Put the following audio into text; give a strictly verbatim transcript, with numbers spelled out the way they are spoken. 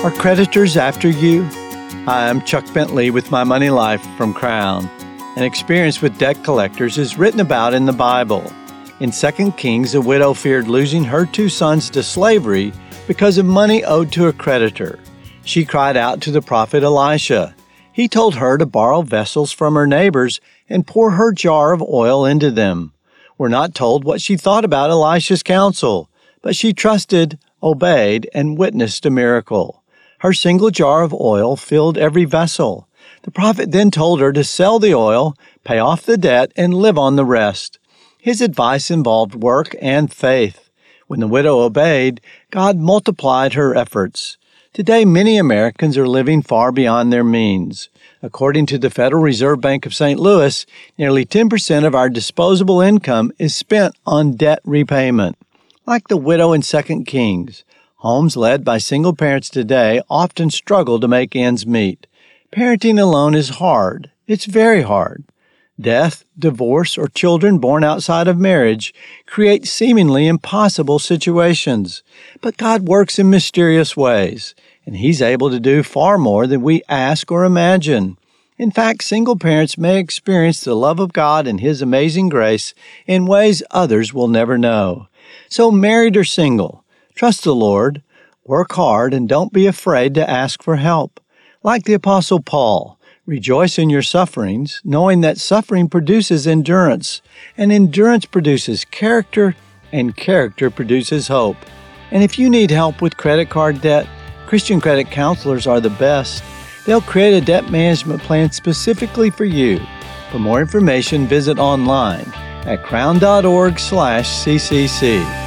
Are creditors after you? Hi, I'm Chuck Bentley with My Money Life from Crown. An experience with debt collectors is written about in the Bible. In Second Kings, a widow feared losing her two sons to slavery because of money owed to a creditor. She cried out to the prophet Elisha. He told her to borrow vessels from her neighbors and pour her jar of oil into them. We're not told what she thought about Elisha's counsel, but she trusted, obeyed, and witnessed a miracle. Her single jar of oil filled every vessel. The prophet then told her to sell the oil, pay off the debt, and live on the rest. His advice involved work and faith. When the widow obeyed, God multiplied her efforts. Today, many Americans are living far beyond their means. According to the Federal Reserve Bank of Saint Louis, nearly ten percent of our disposable income is spent on debt repayment. Like the widow in Second Kings, homes led by single parents today often struggle to make ends meet. Parenting alone is hard. It's very hard. Death, divorce, or children born outside of marriage create seemingly impossible situations. But God works in mysterious ways, and He's able to do far more than we ask or imagine. In fact, single parents may experience the love of God and His amazing grace in ways others will never know. So married or single, trust the Lord, work hard, and don't be afraid to ask for help. Like the Apostle Paul, rejoice in your sufferings, knowing that suffering produces endurance, and endurance produces character, and character produces hope. And if you need help with credit card debt, Christian credit counselors are the best. They'll create a debt management plan specifically for you. For more information, visit online at crown dot org slash C C C.